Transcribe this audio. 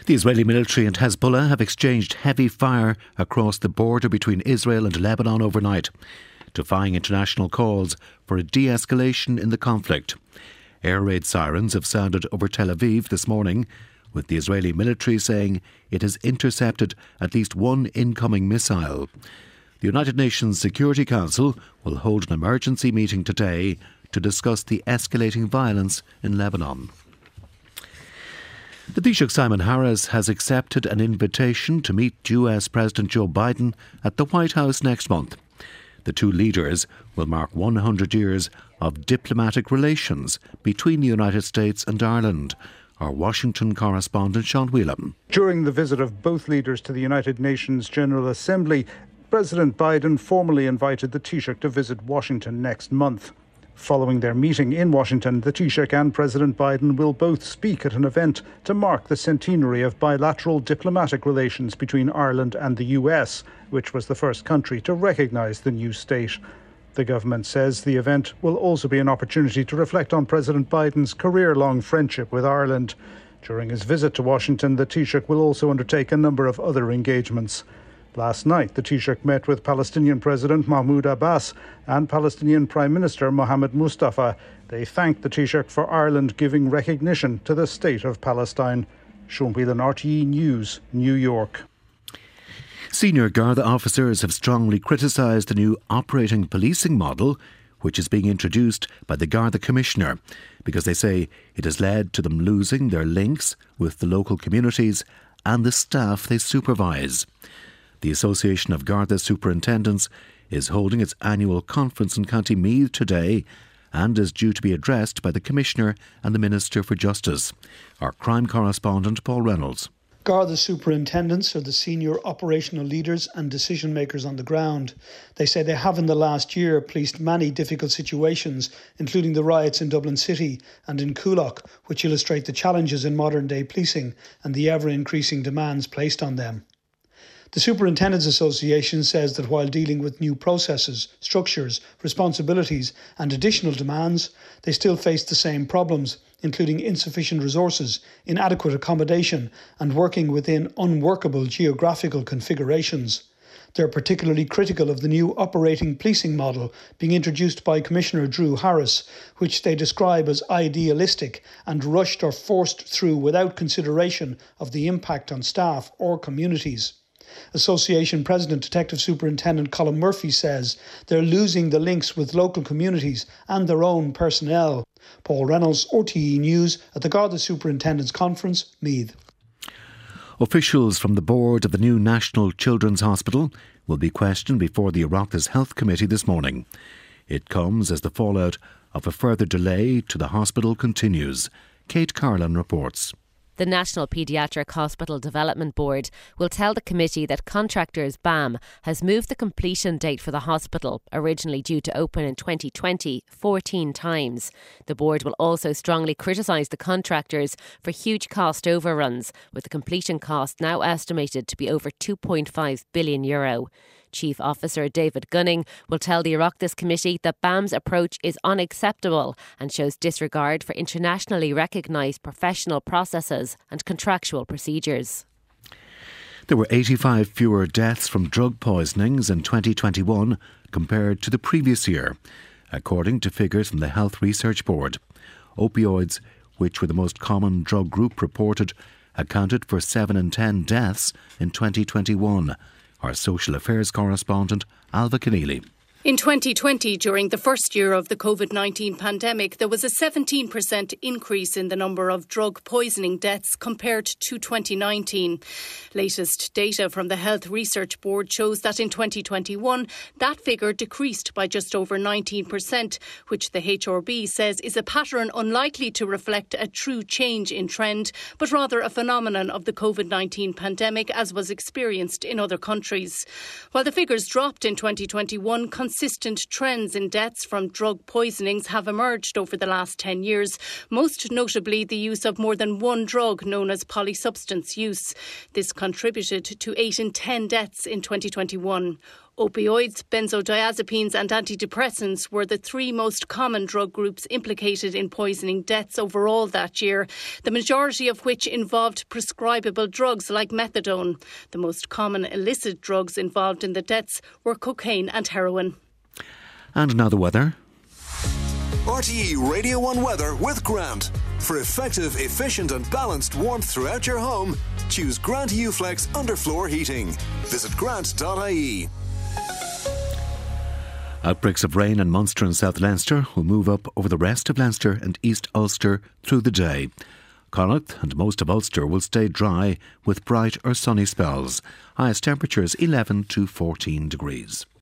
The Israeli military and Hezbollah have exchanged heavy fire across the border between Israel and Lebanon overnight, defying international calls for a de-escalation in the conflict. Air raid sirens have sounded over Tel Aviv this morning, with the Israeli military saying it has intercepted at least one incoming missile. The United Nations Security Council will hold an emergency meeting today to discuss the escalating violence in Lebanon. The Taoiseach Simon Harris has accepted an invitation to meet US President Joe Biden at the White House next month. The two leaders will mark 100 years of diplomatic relations between the United States and Ireland. Our Washington correspondent Sean Whelan. During the visit of both leaders to the United Nations General Assembly, President Biden formally invited the Taoiseach to visit Washington next month. Following their meeting in Washington, the Taoiseach and President Biden will both speak at an event to mark the centenary of bilateral diplomatic relations between Ireland and the US, which was the first country to recognise the new state. The government says the event will also be an opportunity to reflect on President Biden's career-long friendship with Ireland. During his visit to Washington, the Taoiseach will also undertake a number of other engagements. Last night, the Taoiseach met with Palestinian President Mahmoud Abbas and Palestinian Prime Minister Mohammed Mustafa. They thanked the Taoiseach for Ireland giving recognition to the state of Palestine. Sean Whelan, RTE News, New York. Senior Garda officers have strongly criticised the new operating policing model, which is being introduced by the Garda Commissioner, because they say it has led to them losing their links with the local communities and the staff they supervise. The Association of Garda Superintendents is holding its annual conference in County Meath today and is due to be addressed by the Commissioner and the Minister for Justice. Our crime correspondent Paul Reynolds. Garda superintendents are the senior operational leaders and decision makers on the ground. They say they have in the last year policed many difficult situations, including the riots in Dublin City and in Coolock, which illustrate the challenges in modern day policing and the ever-increasing demands placed on them. The Superintendents Association says that while dealing with new processes, structures, responsibilities and additional demands, they still face the same problems, including insufficient resources, inadequate accommodation and working within unworkable geographical configurations. They're particularly critical of the new operating policing model being introduced by Commissioner Drew Harris, which they describe as idealistic and rushed or forced through without consideration of the impact on staff or communities. Association President Detective Superintendent Colin Murphy says they're losing the links with local communities and their own personnel. Paul Reynolds, RTE News, at the Garda Superintendents Conference, Meath. Officials from the board of the new National Children's Hospital will be questioned before the Oireachtas Health Committee this morning. It comes as the fallout of a further delay to the hospital continues. Kate Carlin reports. The National Paediatric Hospital Development Board will tell the committee that contractors BAM has moved the completion date for the hospital, originally due to open in 2020, 14 times. The board will also strongly criticise the contractors for huge cost overruns, with the completion cost now estimated to be over €2.5 billion. Chief Officer David Gunning will tell the Oireachtas Committee that BAM's approach is unacceptable and shows disregard for internationally recognised professional processes and contractual procedures. There were 85 fewer deaths from drug poisonings in 2021 compared to the previous year, according to figures from the Health Research Board. Opioids, which were the most common drug group reported, accounted for 7 in 10 deaths in 2021. Our social affairs correspondent, Alva Keneally. In 2020, during the first year of the COVID-19 pandemic, there was a 17% increase in the number of drug poisoning deaths compared to 2019. Latest data from the Health Research Board shows that in 2021, that figure decreased by just over 19%, which the HRB says is a pattern unlikely to reflect a true change in trend, but rather a phenomenon of the COVID-19 pandemic as was experienced in other countries. While the figures dropped in 2021, consistent trends in deaths from drug poisonings have emerged over the last 10 years, most notably the use of more than one drug known as polysubstance use. This contributed to 8 in 10 deaths in 2021. Opioids, benzodiazepines and antidepressants were the three most common drug groups implicated in poisoning deaths overall that year, the majority of which involved prescribable drugs like methadone. The most common illicit drugs involved in the deaths were cocaine and heroin. And now the weather. RTE Radio 1 weather with Grant. For effective, efficient and balanced warmth throughout your home, choose Grant Uflex underfloor heating. Visit grant.ie. Outbreaks of rain in Munster and South Leinster will move up over the rest of Leinster and East Ulster through the day. Connacht and most of Ulster will stay dry with bright or sunny spells. Highest temperatures 11 to 14 degrees.